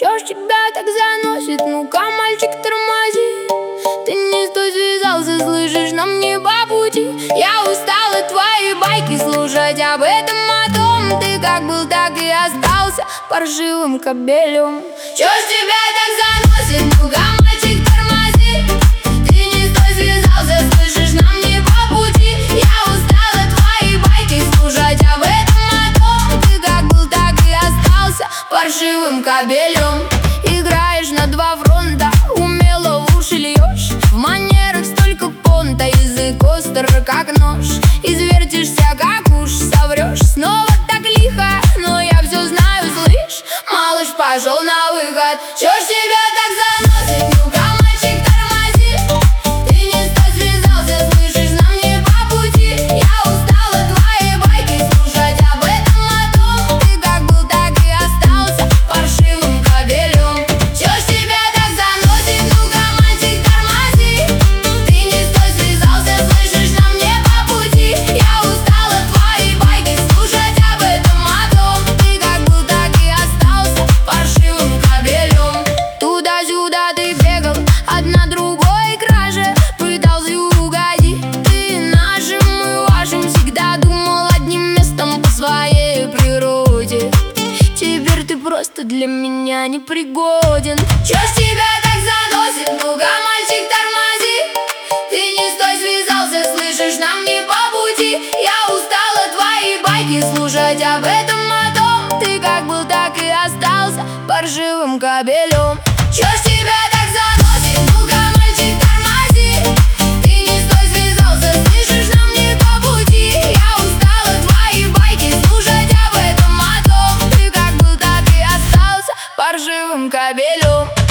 Чё ж тебя так заносит? Ну-ка, мальчик, тормози. Ты не с той связался, слышишь, нам не по пути. Я устал от твоей байки слушать об этом, о том. Ты как был, так и остался паршивым кобелем. Чё ж тебя так заносит? Ну-ка, мальчик, тормози. Ты не с той связался, слышишь, нам не по пути. Я устал от твоей байки слушать об этом, о том. Ты как был, так и остался паршивым кобелем. Играешь на два фронта, умело в уши льешь. В манерах столько понта, язык остр, как нож. Извертишься, как уж соврешь. Снова так лихо, но я все знаю, слышь. Малыш пошел на выход. Чё ж тебя так заносит? Ну-ка, мальчик, тормози. Ты не с той связался, слышишь, нам не по пути. Я устал от твоей байки слушать об этом, о том. Ты как был, так и остался паршивым кобелем. Чё ж тебя так заносит? Ну-ка, мальчик, тормози. Ты не с той связался, слышишь, нам не по пути. Я устал от твоей байки слушать об этом, о том. Ты как был, так и остался паршивым кобелем. Туда-сюда ты бегал, одна другой краше, пытался угодить. Ты нашим и вашим всегда думал одним местом по своей природе. Теперь ты просто для меня непригоден. Чё ж тебя так заносит? Ну-ка, мальчик, тормози. Ты не с той связался, слышишь, нам не по пути. Я устал от твоей байки слушать об этом, о том. Ты как был, так и остался паршивым кобелем. Чё ж тебя так заносит? Ну-ка, мальчик, тормози. Ты не с той связался, слышишь, нам не по пути. Я устал от твоей байки слушать об этом, о том. Ты как был, так и остался паршивым кобелем.